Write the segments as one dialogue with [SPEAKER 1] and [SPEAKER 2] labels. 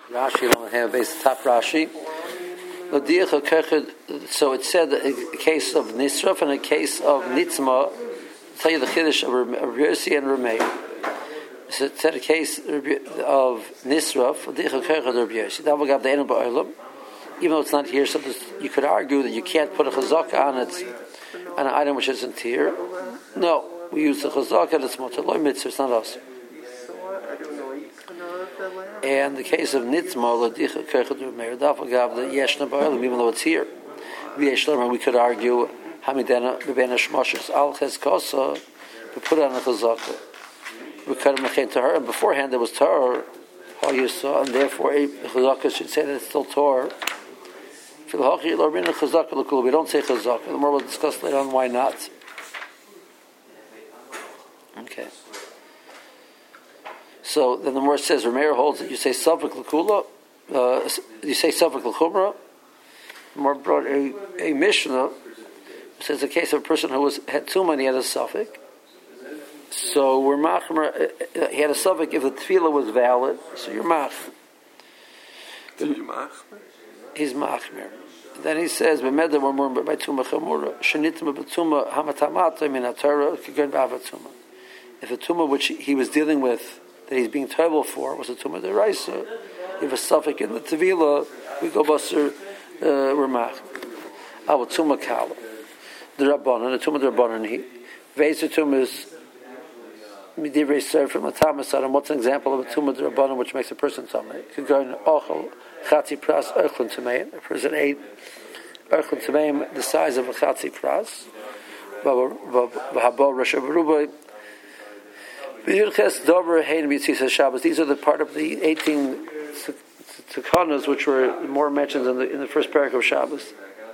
[SPEAKER 1] Rashi don't have base top Rashi. So it said a case of Nisraf and a case of Nitzma. I'll tell you the Chiddush of Yossi and Rameir. So it said a case of Nisraf. Even though it's not here, so you could argue that you can't put a chazaka on it, on an item which isn't here. No, we use the chazaka. It's motaloi mitzvah. It's not us. And the case of Nitzma, even though it's here, we could argue Hamidana Bebena Shmoshes Al Cheskasa to put on a chazaka. We cut him to her, and beforehand there was Torah, how you saw, and therefore a chazaka should say that it's still Torah. We don't say chazaka. The more we'll discuss later on why not. Okay. So then the more says Rameir holds that you say Safek L'Kula, you say Safek L'Chumra. The more brought a Mishnah says a case of a person who had too many, had a Safek. So we're machmer. He had a Safek if the tefillah was valid. So you're machmer. He's machmer. Then he says, "B'meda we're more by tuma chamura. Shenitma b'tuma hamatamata minatara k'gern b'avatuma." If a tumah which he was dealing with, that he's being terrible for, was a tumah deraisa, if a suffix in the tevila, we go baser remach. Our tumah kala, the rabbanon, the tumah rabbanon he, veiser tumah is midivrei serve from a tamasadam. What's an example of a tumah rabbanon which makes a person tamei? Could go in ochel chatzi pras erchlin tamein. A person ate erchlin tamein the size of a chatzi pras. V'habo rashav rubai. These are the part of the 18 takanas which were more mentioned in the first parak of Shabbos.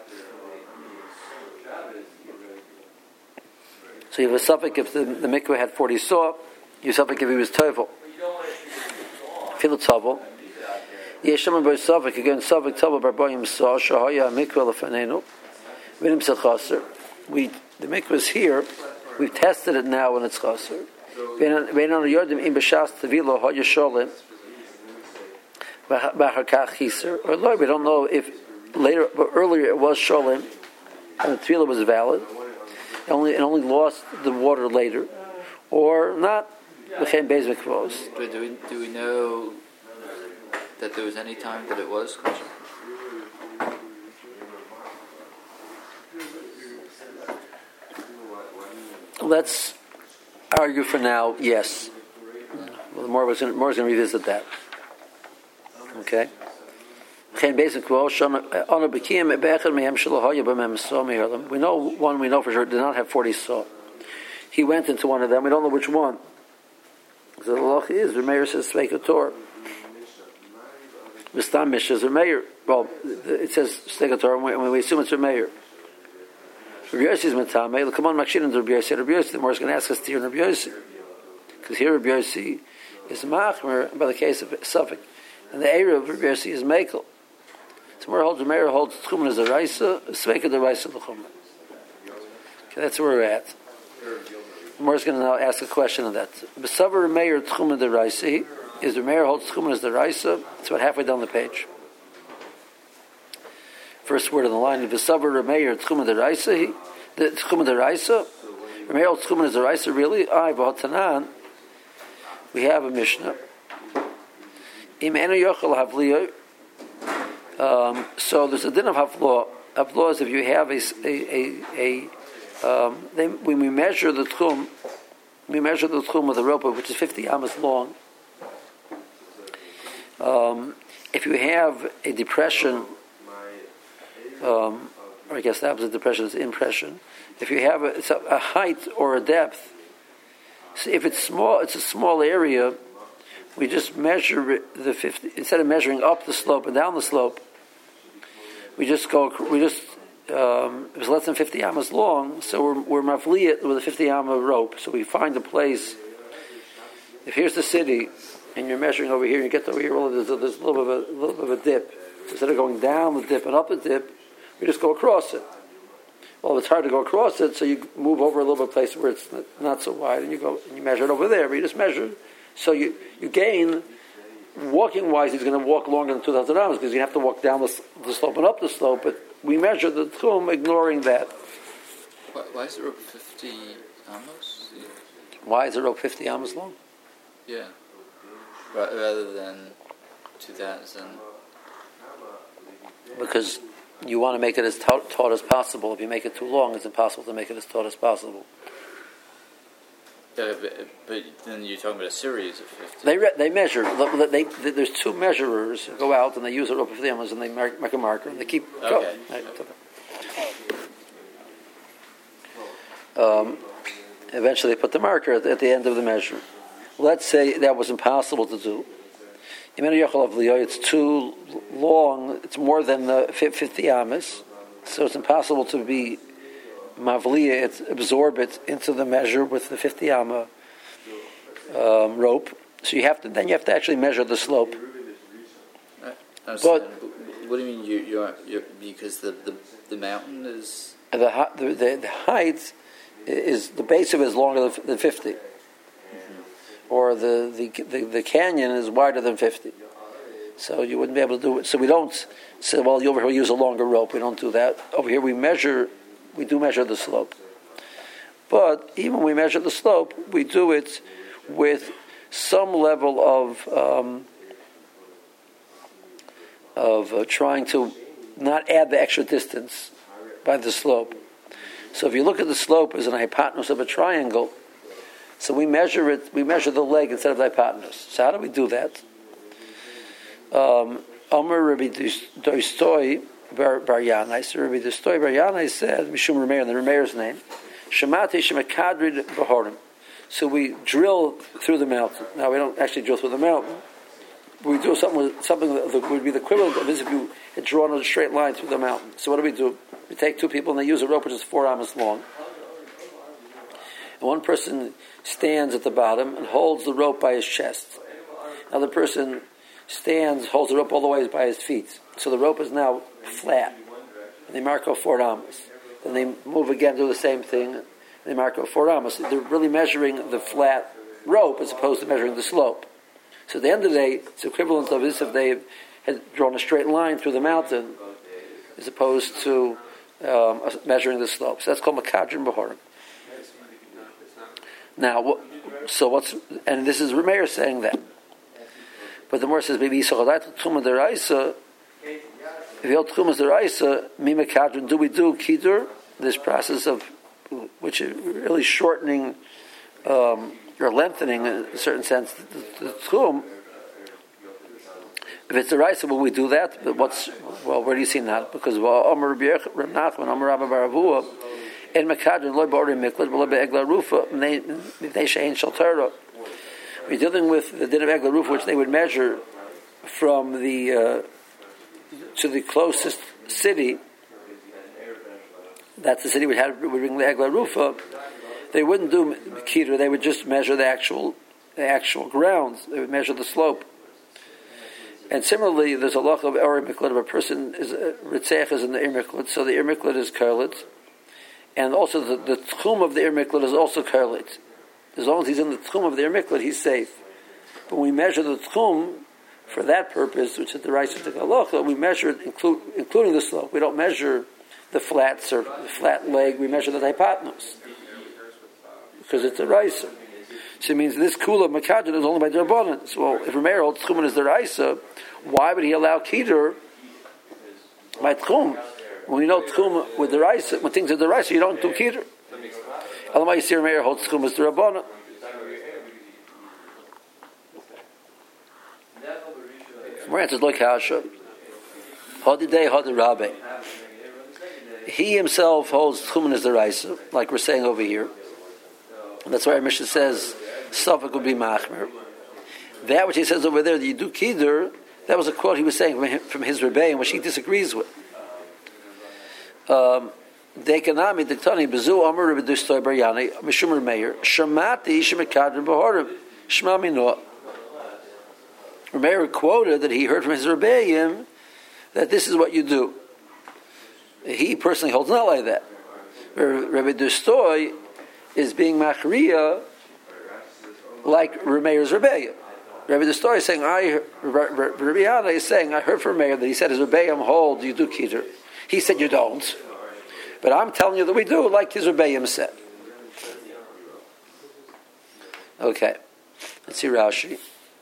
[SPEAKER 1] So you have a suffix if the mikveh had 40 saw, you suffix if he was tovel. Feel tovel. Yeshaman by suffix again suffix tovel barboyim saw shahaya mikveh lefanenu. Vinim sechaser. The mikveh is here. We've tested it now when it's chaser. We don't know if later, but earlier it was sholim and the tefillah was valid. It only lost the water later, or not. Do
[SPEAKER 2] we know that there was any time that it was kosher?
[SPEAKER 1] Let's argue for now, yes. Well, more is going to revisit that. Okay. We know one. We know for sure did not have 40 saw. He went into one of them. We don't know which one. So the loch is the mayor says Sveika Tor. Mistam Mishas or mayor. Well, it says Sveika Tor when we assume it's a mayor. Rabbi Yossi is Matame. Come on, Makshin and Rabbi Yossi. Rabbi Yossi, the more is going to ask us to hear Rabbi Yossi. Because here Rabbi Yossi is Machmer by the case of Suffolk. And the area of Rabbi Yossi is Mekel. So more holds, the mayor holds Tchumen as a Raisa, Sveka the Raisa L'Chumen. Okay, that's where we're at. The more is going to now ask a question of that. Besavar mayor Tchumen the Raisa, is the mayor holds Tchumen as the Raisa. It's about halfway down the page. First word on the line, V'savar Rameir Tchumen Deraisa, the Tchumen Deraisa, Rameir Tchumen Deraisa, really? V'hotanan, we have a Mishnah. Im enu yochel havliyo. So there's a din of havlo. Havlo is if you have when we measure the tchum, with a rope which is 50 amas long. If you have a depression. Or I guess the opposite depression is impression. If you have a height or a depth, so if it's small, it's a small area. We just measure the 50 instead of measuring up the slope and down the slope. It was less than 50 amas long, so we're mafliyat with a 50 amma rope. So we find a place. If here's the city, and you're measuring over here, and you get over here, well, there's a little bit of a dip. Instead of going down the dip and up the dip, we just go across it. Well, it's hard to go across it, so you move over a little bit place where it's not so wide, and you go and you measure it over there. But you just measure, so you gain walking wise, he's going to walk longer than 2,000 amos because you have to walk down the slope and up the slope. But we measure the tchum ignoring that.
[SPEAKER 2] Why is the rope 50 amos?
[SPEAKER 1] Why is the rope 50 amos long?
[SPEAKER 2] Yeah, rather than 2,000.
[SPEAKER 1] Because you want to make it as taut as possible. If you make it too long, it's impossible to make it as taut as possible.
[SPEAKER 2] But then you're talking about a series of 50.
[SPEAKER 1] They measure. There's two measurers who go out and they use a rope of the amos and they make a marker and they keep going. Eventually, they put the marker at the end of the measure. Let's say that was impossible to do. It's too long. It's more than the 50 amos, so it's impossible to be mavliya, absorb it into the measure with the 50 amma rope. So you have to actually measure the slope.
[SPEAKER 2] But what do you mean? You're because the mountain is
[SPEAKER 1] the height is the base of it is longer than 50. Or the canyon is wider than 50. So you wouldn't be able to do it. So we don't say, well, over here we use a longer rope. We don't do that. Over here we do measure the slope. But even when we measure the slope, we do it with some level of trying to not add the extra distance by the slope. So if you look at the slope as an hypotenuse of a triangle, so we measure the leg instead of the hypotenuse. So how do we do that? Amar Rabbi Doistoi Bar Yanai. So Rabbi Doistoi Bar Yanai said, Mishum Rameir, in the Rameir's name, Shemati Shemakadrid Bahorim. So we drill through the mountain. Now we don't actually drill through the mountain. We do something that would be the equivalent of as if you had drawn a straight line through the mountain. So what do? We take two people and they use a rope which is 4 amos long. And one person stands at the bottom and holds the rope by his chest. Another person holds the rope all the way by his feet. So the rope is now flat. And they mark off 4 amos. Then they move again, do the same thing, and they mark off 4 amos. They're really measuring the flat rope as opposed to measuring the slope. So at the end of the day, it's equivalent of this if they had drawn a straight line through the mountain as opposed to measuring the slope. So that's called Makadrim Bahorim. Now, and this is Rameir saying that. But the more says, maybe Yisraelit Tchuma Deraisa, if you hold Tchuma Deraisa, Mima Kadrin, do we do Kidur? This process of, which is really shortening or lengthening, in a certain sense, the Tchum. If it's Deraisa, will we do that? But where do you see that? Because Amar Rabbi Nachman, Amar Rabbi Baravua, in Makadrin, Loi Ba'orim Miklat, Loi Be'egla Rufa, Mnei She'en Shal Torah. We're dealing with the din of Egla Rufa, which they would measure from to the closest city. That's the city would bring the Egla Rufa. They wouldn't do Keter, they would just measure the actual grounds. They would measure the slope. And similarly, there's a loch of Eri Miklat. If a person is Ritzech is in the Ir Miklat, so the Ir Miklat is Kerlit. And also the tchum of the Ir Miklat is also Kerlit. As long as he's in the tchum of the Ir Miklat, he's safe. But when we measure the tchum for that purpose, which is the Raisa to Halacha, we measure it including the slope. We don't measure the flat leg, we measure the hypotenuse. Because it's a Raisa. So it means this kula makadrin is only by Derabbanan. So if Rameir holds tchumen is the Raisa, why would he allow Keter by tchum? When we know tchum with the Raisa, when things are the Raisa, you don't do Keter. Elamai Yisir Meir holds tchum as the Rabbanan. More answers like Hasha. Hadi Day, Hadi Rabbe. He himself holds tchumen as the Raisa, like we're saying over here. And that's why our Mishnah says Safek would be Machmer. That which he says over there, that you do Kidur, that was a quote he was saying from his Rebbein, which he disagrees with. Dekanami Diktani Bezu Amar Rebbe Doistoi Bar Yanai Mishum Meir Shamati Shemekadrin Bahorim Shema Mino. Meir quoted that he heard from his Rebbeim that this is what you do. He personally holds not like that. Rebbe Doistoi is being machriya like Rameir's Rebbeim. Rabbi the story is saying, Rabbi Yana is saying, I heard from Meir that he said, his Rebbeim hold, you do Kitur. He said you don't. But I'm telling you that we do, like his Rebbeim said. Okay. Let's see Rashi.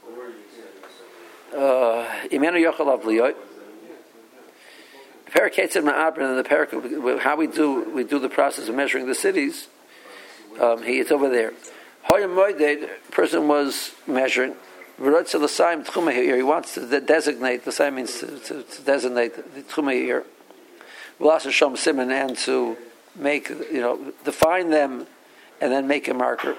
[SPEAKER 1] Imenu Yochel Avliyot. Paraketz and Ma'abrin, and the parak, how we do the process of measuring the cities. It's over there. The person was measuring. He wants to designate. The sign means to designate the Tchumah here. And to make, define them, and then make a marker.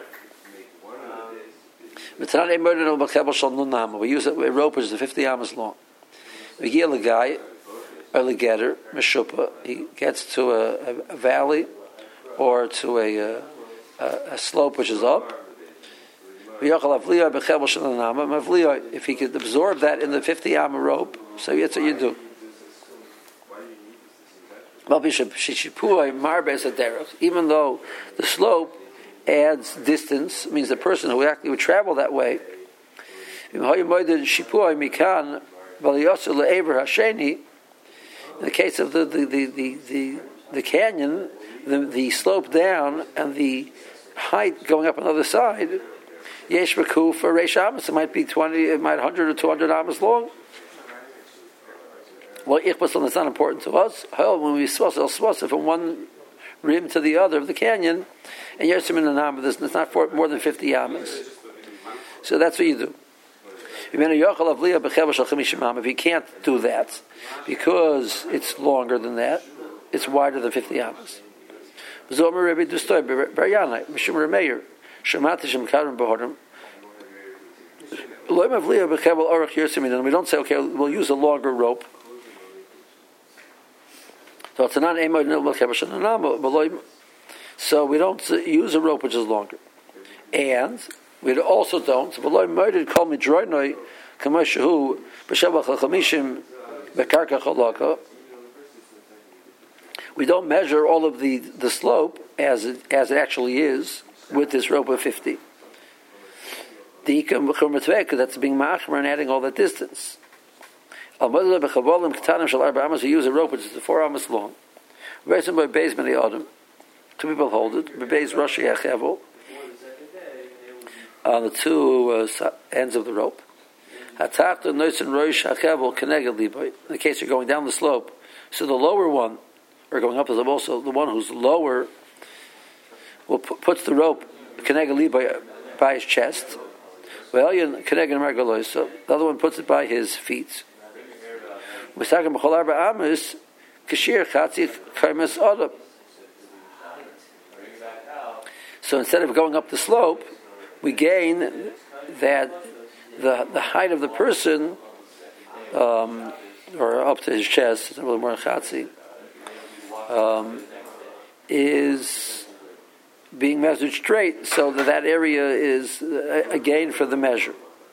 [SPEAKER 1] We use a rope which is 50 amas long. We get a guy, early getter, Meshupa. He gets to a valley or to a slope which is up. If he could absorb that in the 50 amma rope, so that's what you do. Even though the slope adds distance, means the person who actually would travel that way. In the case of the canyon, the slope down and the height going up another side, yesh b'ku for reish amas. It might be 100 or 200 amas long. Well, ichbas is not important to us. When we swasel from one rim to the other of the canyon, and yersim in an amma, it's not for more than 50 amas. So that's what you do. If you can't do that, because it's longer than that, it's wider than 50 amas. We don't say, okay, we'll use a longer rope. So we don't use a rope which is longer. And we also don't. We don't measure all of the slope as it actually is with this rope of 50. That's being machmer and adding all that distance. We use a rope which is 4 amas long. Two people hold it. On the two ends of the rope. In the case you're going down the slope, so the lower one, or going up, is also the one who's lower, puts the rope by his chest. The other one puts it by his feet. So instead of going up the slope, we gain that the height of the person, or up to his chest, a little more chatzi, is being measured straight, so that area is a gain for the measure.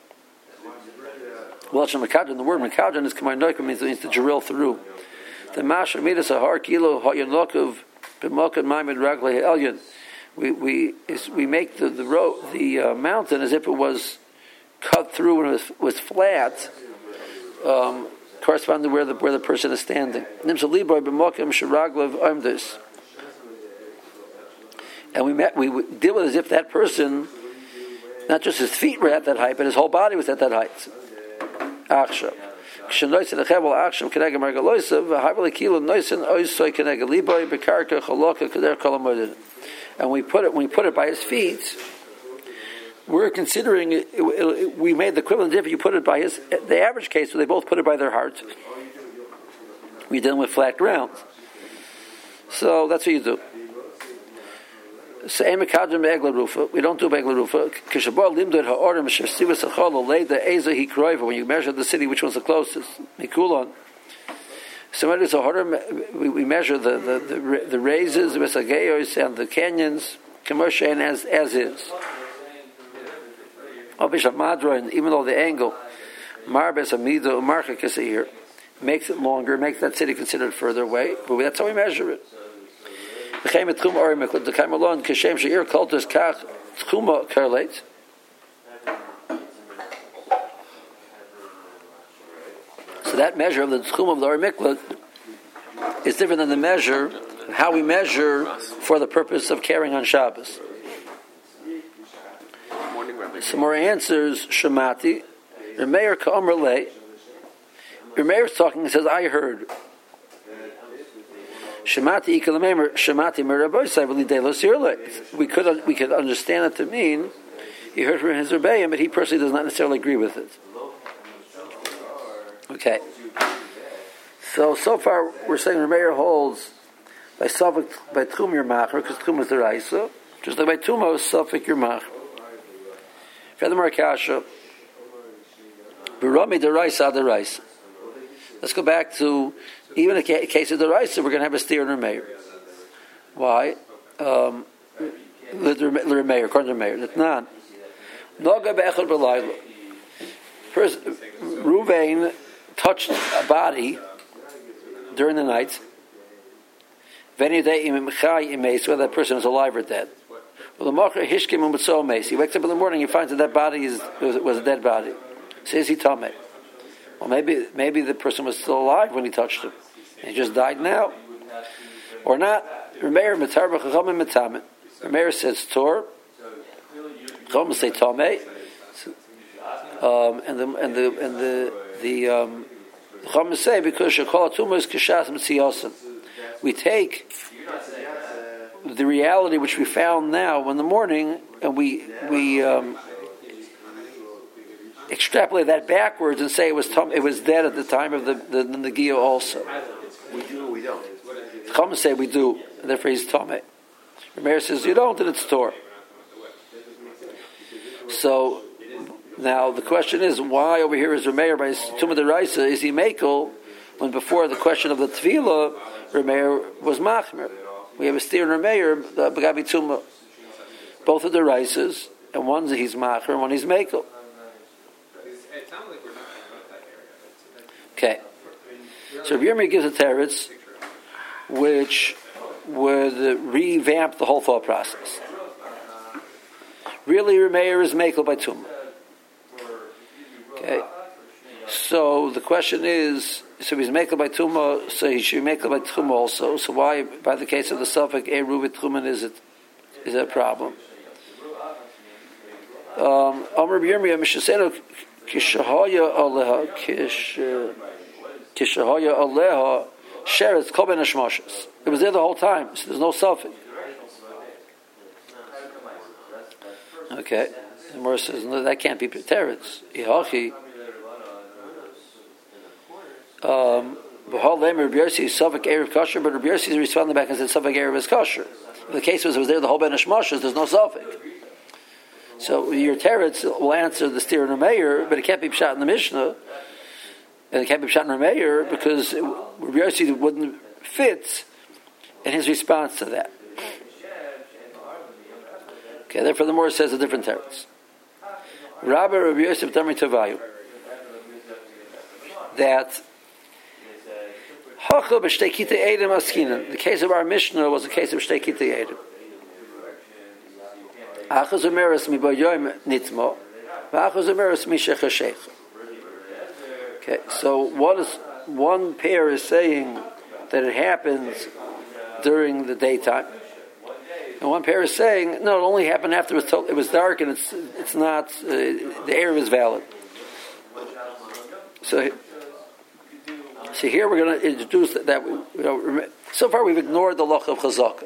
[SPEAKER 1] The word Mekadron is Kamar means to drill through. The Masha Midas Ahar Kilo Hayanokov B'Mokan Maimed Raglei Elyon. We make the mountain as if it was cut through and it was flat, corresponding to where the person is standing. And we deal with it as if that person, not just his feet were at that height, but his whole body was at that height. And we put it by his feet. We're considering we made the equivalent if you put it by the average case, so they both put it by their heart. We're dealing with flat ground. So that's what you do. We don't do begla rufa. When you measure the city, which one's the closest? Mikulon. So we measure the raises, and the canyons, commercial as is. Even though the angle, marbes amido marchik here, makes it longer, makes that city considered further away, but that's how we measure it. So that measure of the tchum of the Or Miklat is different than the measure of how we measure for the purpose of carrying on Shabbos. Some more answers. Shemati. Remeir Ka'amr Le. Remeir is talking and says, I heard. Shemati Ikalamemer. Shemati Meraboisai V'lidei Lo Sirle. We could understand it to mean he heard from his Rebbeim, but he personally does not necessarily agree with it. Okay. So far we're saying Remeir holds by Safek by Tchum Yermacher, because Tchum is the Raisa, just like by Tumos Safek Yermacher. Furthermore, Kasha, Barami the Raisa, the Raisa. Let's go back to even in the case of the Raisa, we're going to have a steer in Remeir. Why? The Remeir, according to Remeir, that's not. Noga be'echad b'layla. First, Ruvain touched a body during the night. Whether that person is alive or dead. He wakes up in the morning, he finds that body was a dead body. Says he tameh. Well, maybe the person was still alive when he touched him. He just died now, or not. Remeir says tor. Chacham say tameh. And the Chacham say because shekol tumah is kishas mitziyasim. We take the reality which we found now in the morning, and we extrapolate that backwards and say it was dead at the time of the Negiah also.
[SPEAKER 3] We do or we don't?
[SPEAKER 1] Chacham say we do, and therefore he's tameh. Remeir says you don't, and it's tor. So now the question is, why over here is Remeir by Tumah D'Oraisa? Is he Mekel when before the question of the Tefillah, Remeir was Machmer? We have a steer in Remeir, B'gabi Tumah. Both are the Raisas, and one's he's Machmer and one he's Mekel. Okay. So Rabbi Yirmiyah gives a teretz which would revamp the whole thought process. Really, Remeir is Mekel by Tumah. Okay. So the question is, so he's Mekel by Tumah, so he should be Mekel by Tumah also. So why, by the case of the Safek Eru with Tuman, is it a problem? Amr B'Yirmiyah Mishasenu Kishahaya Aleha Sheretz Kol Ben Hashmashos. It was there the whole time, so there's no Safek. Okay. The Gemara says, no, that can't be teretz. Ihachi. B'hal lemer Rabbi Yossi Safek Erev kosher, but Rabbi Yossi responded back and said Safek Erev is kosher. The case was it was there the whole Ben Hashmashos, there's no Safek. So your teretz will answer the steer in Remeir, but it can't be pshat in the Mishnah, and it can't be pshat in Remeir because Rabbi Yossi wouldn't fit in his response to that. Okay, therefore the Gemara says a different teretz. Rabbi Yosef Damri Tavayu, that the case of our Mishnah was a case of Shtei Kitei Edom. Achaz umeres mi boyoyim nitmo, v'achaz umeres mi shechasheich. Okay, so one pair is saying that it happens during the daytime, and one pair is saying no, it only happened after it was dark, and it's not the Erev is valid. So here we're going to introduce that so far we've ignored the loch of chazaka.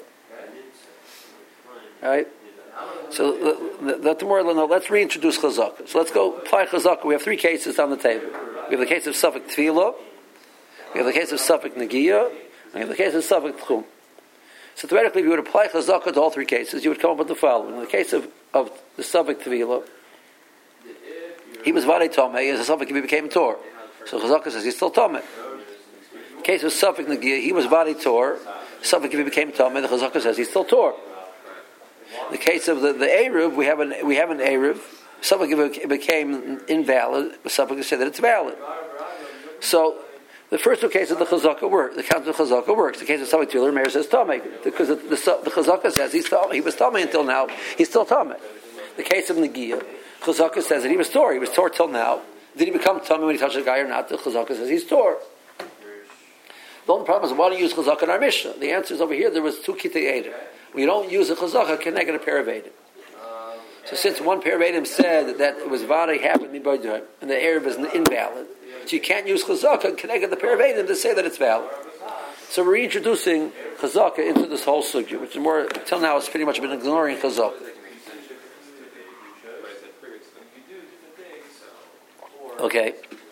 [SPEAKER 1] Right? So let's reintroduce chazaka. So let's go apply chazaka. We have three cases on the table. We have the case of Safek Tefillah, we have the case of Safek Negiah, and we have the case of Safek Tchum. So theoretically, if you would apply chazaka to all three cases, you would come up with the following. In the case of the Safek Tefillah, he was Vadei Tomei, as a Safek he became Tor. So chazaka says he's still Tomei. In the case of Safek Negiah, he was Vadei Tor, Safek he became Tomei, the chazaka says he's still Tor. In the case of the Erev, we have an Erev. Safek became invalid. Safek said that it's valid. So the first two cases of the chazaka work. The count of the chazaka works. The case of Safek Tefillah, Meir says Tamei, because the chazaka says he was Tamei until now. He's still Tamei. The case of Negiah, chazaka says that he was Tor. He was Tor till now. Did he become tummy when he touched the guy or not? The Chazaka says he's tor. The only problem is, why do you use Chazaka in our Mishnah? The answer is over here, there was two Kitei Eidim. We don't use a Chazaka, connect a pair of Eidim. So since one pair of Eidim said that it was Vada happened and the Erev is invalid, so you can't use Chazaka, connect the pair of Eidim to say that it's valid. So we're reintroducing Chazaka into this whole sugya, which is more, till now, it's pretty much been ignoring Chazaka. Okay.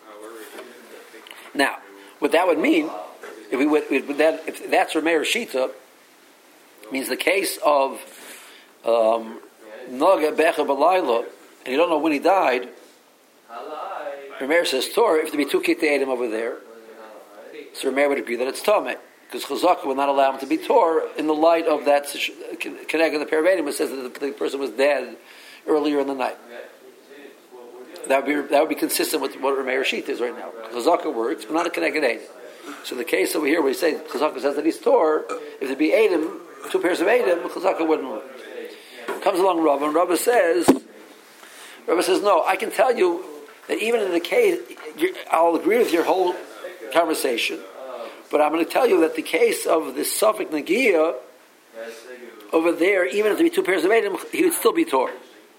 [SPEAKER 1] Now, what that would mean, if that's Rameir Shita, means the case of Naga Becha Balayla, and you don't know when he died. Rameir says Torah. If there be two Kitei Eidim over there, so Rameir would agree that it's Tameh, because Chazaka would not allow him to be Torah in the light of that connect of the pair of Eidim. It says that the person was dead earlier in the night. That would be consistent with what Rameir Shita is right now. Chazaka works, but not a connected Eidim. So the case over here where you say Chazaka says that he's Torah, if there be Eidim, two pairs of Eidim, Chazaka wouldn't work. Comes along Rabbah, and Rabbah says, no, I can tell you that even in the case, I'll agree with your whole conversation, but I'm going to tell you that the case of this Safek Nagia, over there, even if there be two pairs of Eidim, he would still be Torah.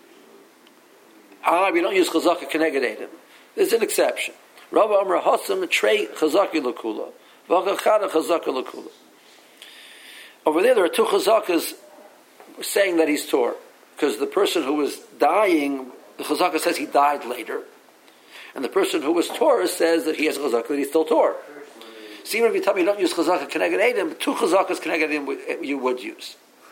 [SPEAKER 1] We don't use Chazaka Keneged Eidim. There's an exception. Rabbah Amar Hasam Trey Chazaki Lakula, V'Chachada Chazaka Lakula. Over there are two Chazakas saying that he's Torah, because the person who was dying, the Chazaka says he died later, and the person who was Torah says that he has a Chazaka that he's still Torah. So even if you tell me you don't use Chazaka Keneged Eidim, two Chazakas Keneged Eidim you would use.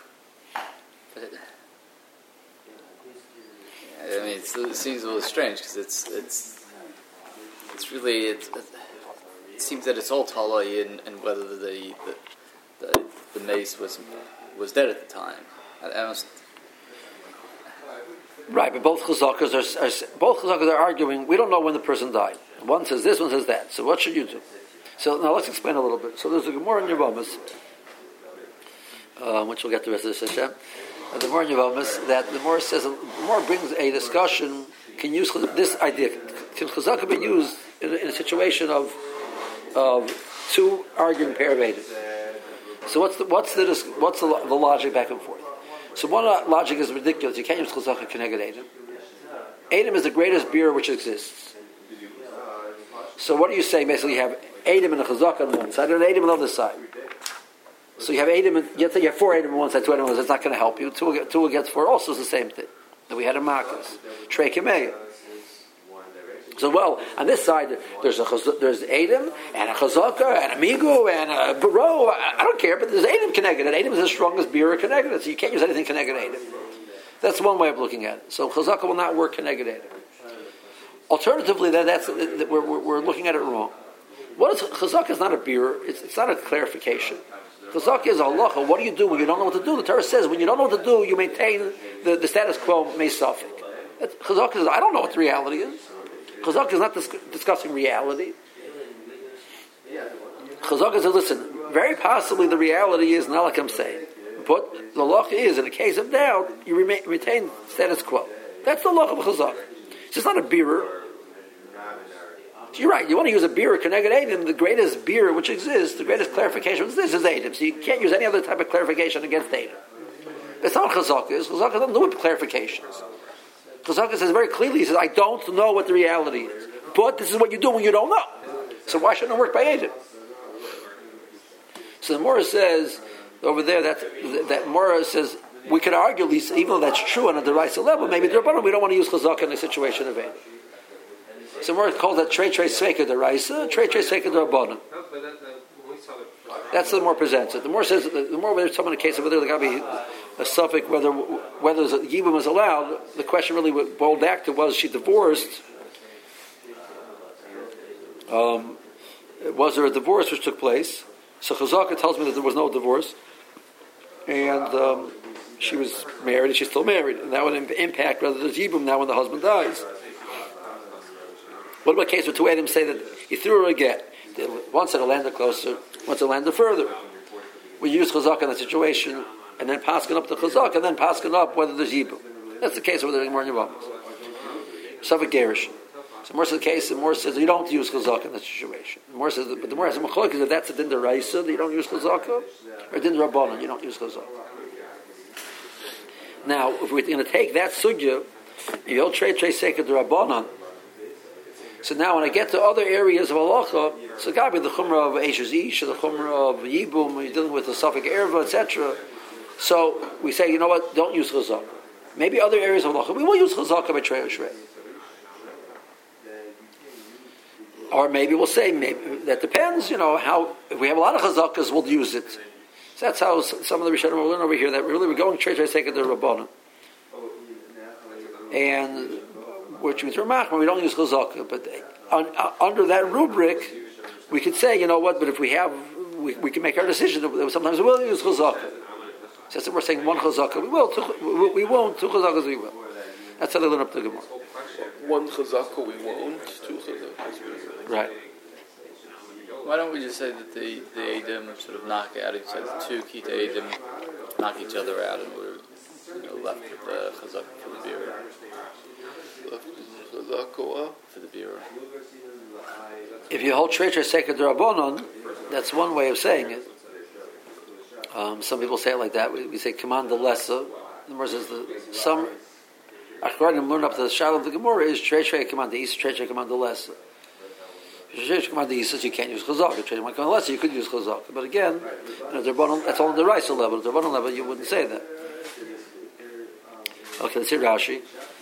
[SPEAKER 2] I mean, it seems a little strange because it's really it seems that it's all talay and whether the mace was dead at the time.
[SPEAKER 1] Right, but both chazakas are arguing. We don't know when the person died. One says this, one says that. So what should you do? So now let's explain a little bit. So there's a Gemara in Yevamos, which we'll get to the rest of this Hashem. The Gemara in Yevamos that the Gemara says the Gemara brings a discussion. Can use this idea? Can chazaka be used in a situation of two arguing pair of Eidim? So what's the logic back and forth? So one logic is ridiculous. You can't use chazaka keneged Eidim. Eidim is the greatest beer which exists. So what are you saying? Basically, you have Eidim and a chazaka on one side and an Eidim on the other side. So you have Eidim, and you have four Eidim on one side, two Eidim on the other side. That's not going to help you. Two against four also is the same thing that we had in Makkos. Trei Kemeya. So on this side there's Eidim and a chazaka and a migu and a baro. I don't care, but there's Eidim connected. And Eidim is the strongest beer connected, so you can't use anything connected Eidim. That's one way of looking at it. So chazaka will not work connected Eidim. Alternatively, we're looking at it wrong. Chazaka is not a beer. It's not a clarification. Chazaka is a halacha. What do you do when you don't know what to do? The Torah says when you don't know what to do, you maintain the status quo meisafik. Chazaka is I don't know what the reality is. Chazaka is not discussing reality. Chazaka says, listen, very possibly the reality is not like I'm saying. But the halacha is, in a case of doubt, you retain status quo. That's the halacha of Chazaka. It's just not a beer. You're right. You want to use a beer connected Eidim. The greatest beer which exists, the greatest clarification which exists is Eidim. So you can't use any other type of clarification against Eidim. That's not what Chazaka is. Chazaka doesn't do with clarifications. Chazaka says very clearly, he says, I don't know what the reality is. But this is what you do when you don't know. So why shouldn't it work by Eidim? So the Mora says, over there, that Mora says, we could argue, even though that's true on a derisive level, maybe we don't want to use Chazaka in a situation of Eidim. So Mora calls that Trei Sveika Deraisa, Trei Sveika Derabanan. That's the more presents it. The more says the more when there's someone in a case of whether there got to be a suffix whether Yibum was allowed. The question really boiled back to was she divorced? Was there a divorce which took place? So Chazaka tells me that there was no divorce, and she was married and she's still married, and that would impact whether there's Yibum now when the husband dies. What about a case where two Eidim say that he threw her a get? One said a lander closer, one said a lander further. We use Chazaka in that situation, and then paskin up the Chazaka, and then paskin up whether there's Yibum. That's the case over there in Gemara Yevamos. Safek Gerish. So more says the case, the more says you don't use chazaka in that situation. The more says, but the more has a machlok is that that's a din deraisa that you don't use chazaka, or din rabbanon you don't use chazaka. Now, if we're going to take that sugya, you hold trey seket rabbanon. So now, when I get to other areas of halacha, so got to be the chumrah of eishes ish, or the chumrah of yibum, when you're dealing with the suffix erva, etc. So we say, you know what? Don't use chazaka. Maybe other areas of halacha we will use chazaka by trey or shrei. Or maybe we'll say, maybe that depends, how, if we have a lot of chazakas, we'll use it. So that's how some of the Rishonim will learn over here, that really we're going trey seket the rabbanon. And, which means Ramach, we don't use chazaka. But under that rubric, we could say, you know what, but if we have, we can make our decision that sometimes we will use chazaka. So that's we're saying one chazaka, we will, we won't, two chazakas we will. That's how they learn up the Gemara.
[SPEAKER 3] One chazaka we won't, two chazakas we will.
[SPEAKER 1] Right.
[SPEAKER 2] Why don't we just say that the Edom sort of knock out each other, the two Kita Edom knock each other out, and we're left with the chazaka for the beer. For the beer.
[SPEAKER 1] If you hold Trei Seket Rabbanon, that's one way of saying it. Some people say it like that. We say command the lesser. The Gemara says some Achronim learn up to the Shalom of the Gemara is Trei command the East, Trei command the lesser. Trei command the East, you can't use chazaka. Trei command the lesser, you could use chazaka. But again, that's all on the Raisa level. At the Rabbanon level, you wouldn't say that. Okay, let's see Rashi.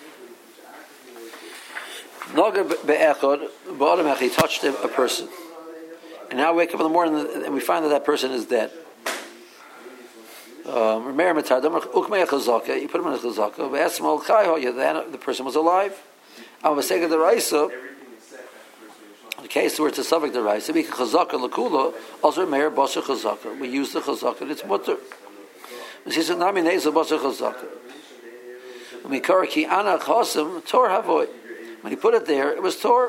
[SPEAKER 1] Noga be'echad, ba'adam he touched a person. And now we wake up in the morning and we find that person is dead. You put him in a chazaka, then the person was alive. In the case where it's a suffix deraisa, we can chazaka l'kula, also meir basar chazaka. We use the chazaka, and it's mutter. When he put it there, it was Torah.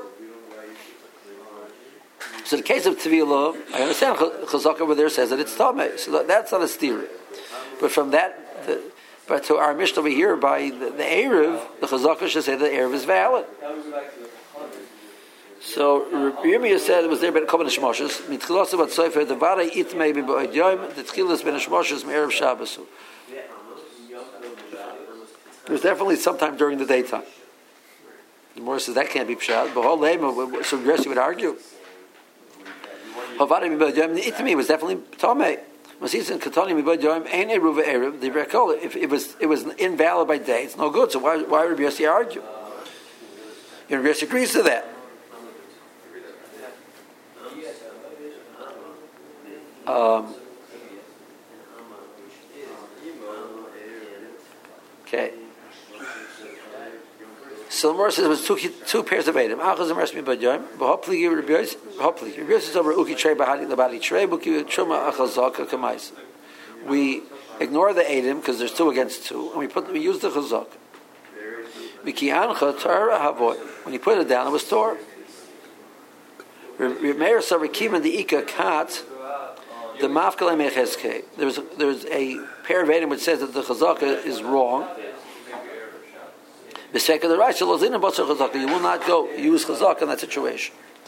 [SPEAKER 1] So the case of Tevilah, I understand Chazak over there says that it's Tameh, so that's not a steer. But from that, but to our Mishnah over here, by the Erev, the Chazak should say that the Erev is valid. So Yirmiyah said it was there by the Kovan Shmoshes. Mitchilas about Sofer, the Vare Itmei b'Ba'id Yom, the Tchilas ben Shmoshes, Erev Shabbos. It was definitely sometime during the daytime. The Gemara says that can't be pshat. But whole lema, so Gersi would argue. Havadi mibad yom itmi was definitely tamei. Masisen katani mibad yom ain't a ruva erev. The rekol, if it was invalid by day, it's no good. So why would Gersi argue? Gersi agrees to that. Okay. So the Gemara says it was two pairs of Edom. Achaz and Resmi Badyoim. Hopefully, is over Uki Trey Bahadi Labadi Trey Buki Truma Achazaka Kamais. We ignore the Edom because there's two against two, and we use the Chazak. Miki Ancha Torah Havoy. When he put it down, it was Torah. Meir Sarakim and the Ika Kat. The Mafkalei Mechezke. There's a pair of Edom which says that the Chazaka is wrong. You will not go use chazak in that situation.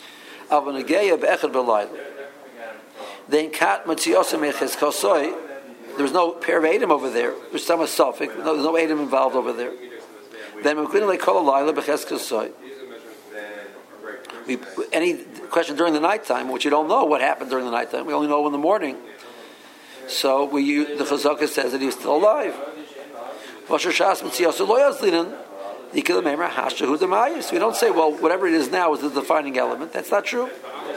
[SPEAKER 1] Then kat there was no pair of Edom over there. There's some suffix. There's no Edom involved over there. Then any question during the nighttime, which you don't know what happened during the nighttime. We only know in the morning. So the chazaka says that he's still alive. We don't say, well, whatever it is now is the defining element. That's not true.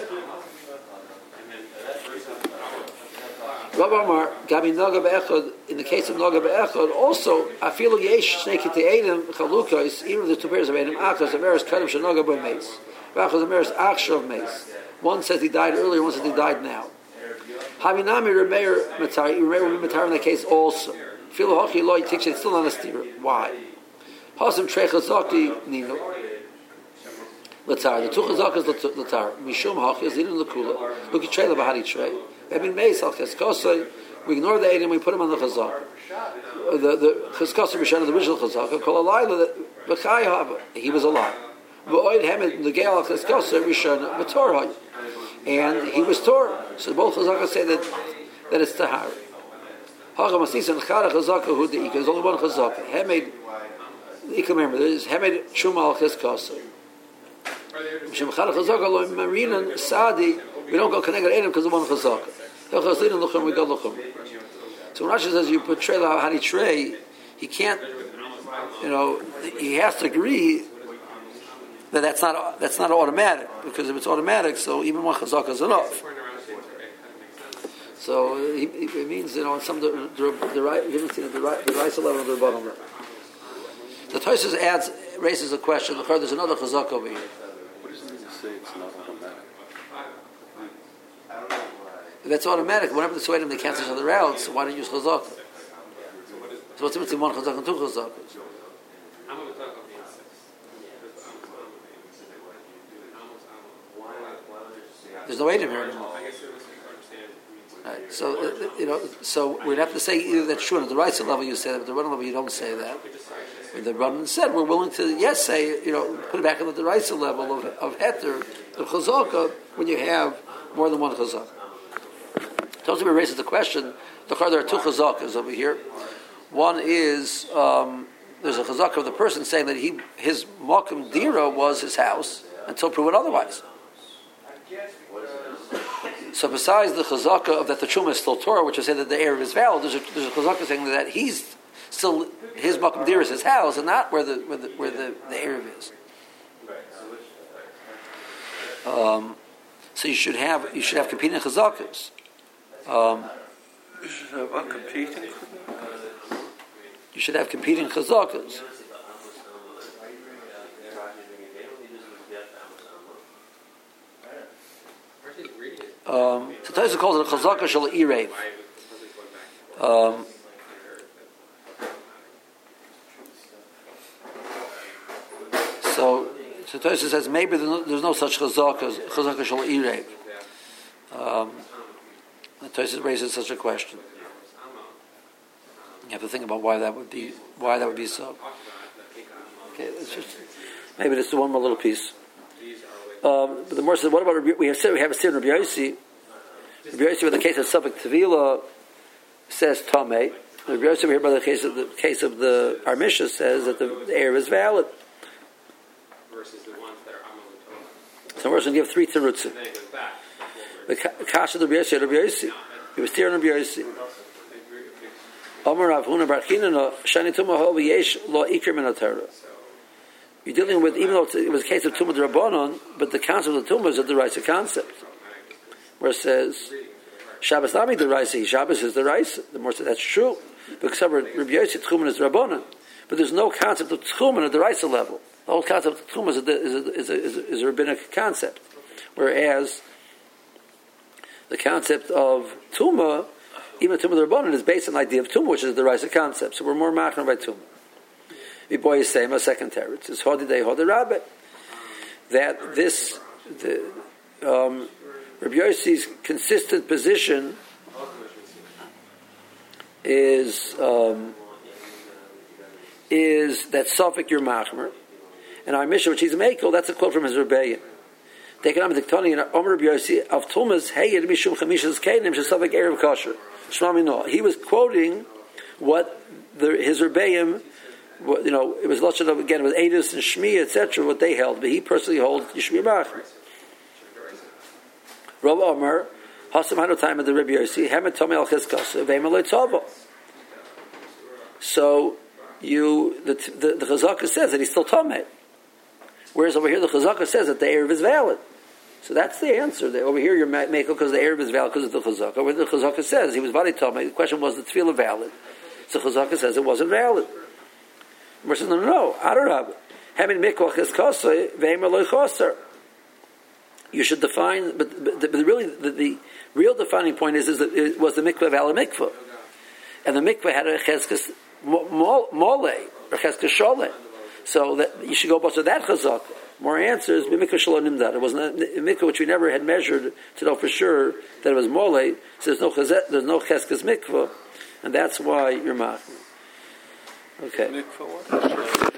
[SPEAKER 1] In the case of Noga Be'echad, also, I feel yesh snake to Edom chalukos, even the two pairs of Edom, achas ameres kadem shenoga by mace, achas ameres achshav mace. One says he died earlier, one says he died now. Havinami Remeir Matari, Remeir will be Matari in that case also. Feel hochi loy takes it still not a steer. Why? Hasam Trei Chazaki Nino. Latar. The two Chazakas Latar. Mishum Hachi is Nino Lakula. Look at Trei Bahari Trei. Ebin Meis Al Cheskosai. We ignore the Edom, we put him on the Chazak. The Cheskosai Rishon, the original Chazak, called a Laila, he was alive. And he was Torah. So both Chazakas say that it's Tahara. There's only one Chazaka. Hemed, you can remember, there's Hemed Shuma al Chizkasa. We don't go connect to Adam because of one Chazaka. We go Luchum. So when Rashi says you put Trei Lahani Trei, he can't, he has to agree that that's not automatic, because if it's automatic, so even one Chazaka is enough. So it means in some the right level of the bottom. The Tosfos raises a question. There's another Chazaka over here.
[SPEAKER 3] What does it mean to say it's not automatic?
[SPEAKER 1] If it's automatic, whenever the Swedim they cancel each other out, so why don't you use Chazaka? So what's the difference between one Chazaka and two Chazakas? There's no Adam here anymore. Right. So so we'd have to say either that's true. At the right level you say that, but the Rabbanan level you don't say that. When the Rabbanan said we're willing to say put it back on the right level of heter of chazaka when you have more than one chazaka. Tosfos raises the question. There are two chazakas over here. One is there's a chazaka of the person saying that his makom dira was his house until proven otherwise. So besides the chazaka of that the truma is still Torah, which is saying that the Erev is valid, there's a chazaka saying that he's still his makom dira is his house and not where the Erev is. So you should have competing chazakas. You should have competing chazakas. So Tosfos calls it a chazaka shel irev. So Tosfos says maybe there's no such chazaka shel irev. Tosfos raises such a question. You have to think about why that would be so. Okay, maybe this is one more little piece. But the more says, what about we have a Seder Rabbi Yossi? Rabbi Yossi, in the case of Suffolk Tevila, says Tamei. Rabbi Yossi over here, by the case of the Armisha, says that the Erev is valid. So we're going to give three terutzim. The Kasha of Rabbi Yossi, he was tearing Rabbi Yossi. Amar Rav Huna Bar Chinana Shani Tumah Ho V'Yesh Lo Ikar Min HaTorah. You're dealing with, even though it was a case of Tumah D'Rabbanan, but the concept of the Tumah is a D'Oraisa concept. Where it says, Shabbos Nami D'Oraisa, Shabbos is D'Oraisa. The more says that's true. Because Rabbi Yossi Tchumen is D'Rabbanan. But there's no concept of Tchumen at the D'Oraisa level. The whole concept of Tchumen is a rabbinic concept. Whereas the concept of Tumah, even Tumah D'Rabbanan, is based on the idea of Tumah, which is the D'Oraisa concept. So we're more machna by Tumah. The boy is saying a second teretz. It's Hodidei Hodirabbet. That Rabbi Yossi's consistent position is that Suffolk your machmer, and our mission, which he's a mekel, that's a quote from his rebellion. Taken on the Diktoni and Omer Rabbi Yossi of Tumas Heyed Mishum Chamishas Keinim Shesuffolk Erev Kosher. Shmami no. He was quoting what his rebellion. It was Lashon of, again, with Eidus and Shmi, etc., what they held, but he personally holds Yishmi Machmer. Rav Omer, Hasam Hanu time of the Rabbi Yossi, Hemet Tomei Al Chizkas, Veimaloi Tovo. So, the Chazaka says that he's still Tomei. Whereas over here, the Chazaka says that the Erev is valid. So that's the answer. Over here, you're making because the Erev is valid because of the Chazaka. Where the Chazaka says he was Vadi Tomei, the question was the Tefillah valid. So Chazaka says it wasn't valid. We're saying, no, Adarab. You should define, but the real defining point is that it was the mikveh vala mikveh, and the mikveh had a cheskes mole or cheskes shole, so that you should go back to that chazak. More answers, mikveh shalom nimdad. It was a mikveh which we never had measured to know for sure that it was mole. So there's no cheskes mikveh, and that's why you're machmir. Okay.